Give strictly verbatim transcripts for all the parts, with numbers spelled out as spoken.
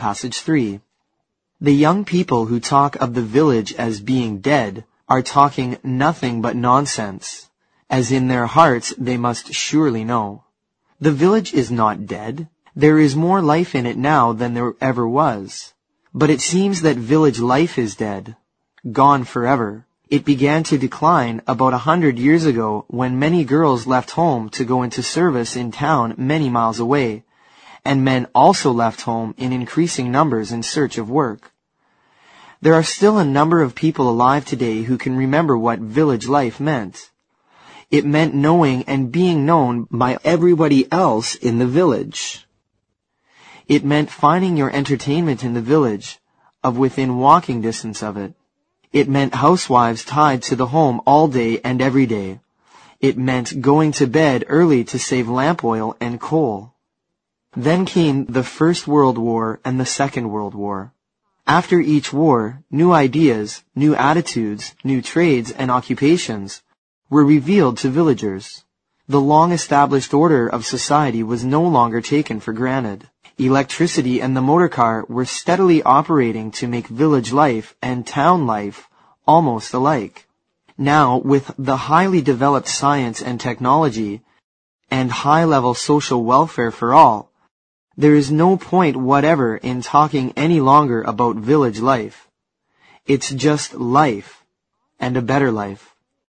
Passage three. The young people who talk of the village as being dead are talking nothing but nonsense, as in their hearts they must surely know. The village is not dead. There is more life in it now than there ever was. But it seems that village life is dead, gone forever. It began to decline about a hundred years ago when many girls left home to go into service in town many miles away, and men also left home in increasing numbers in search of work. There are still a number of people alive today who can remember what village life meant. It meant knowing and being known by everybody else in the village. It meant finding your entertainment in the village, of within walking distance of it. It meant housewives tied to the home all day and every day. It meant going to bed early to save lamp oil and coal. Then came the First World War and the Second World War. After each war, new ideas, new attitudes, new trades and occupations were revealed to villagers. The long-established order of society was no longer taken for granted. Electricity and the motor car were steadily operating to make village life and town life almost alike. Now, with the highly developed science and technology and high-level social welfare for all, there is no point whatever in talking any longer about village life. It's just life, and a better life.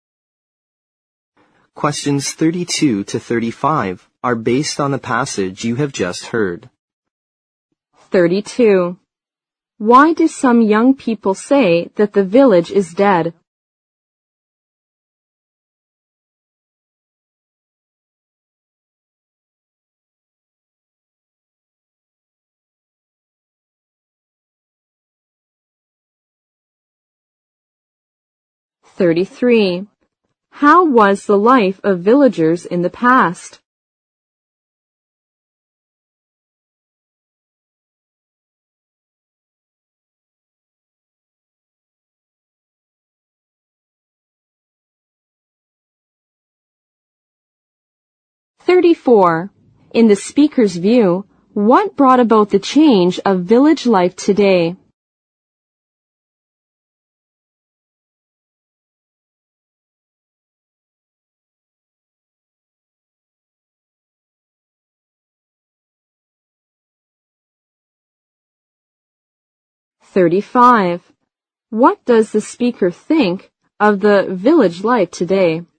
Questions thirty-two to thirty-five are based on the passage you have just heard. thirty-two. Why do some young people say that the village is dead? thirty-three. How was the life of villagers in the past? thirty-four. In the speaker's view, what brought about the change of village life today? thirty-five. What does the speaker think of the village life today?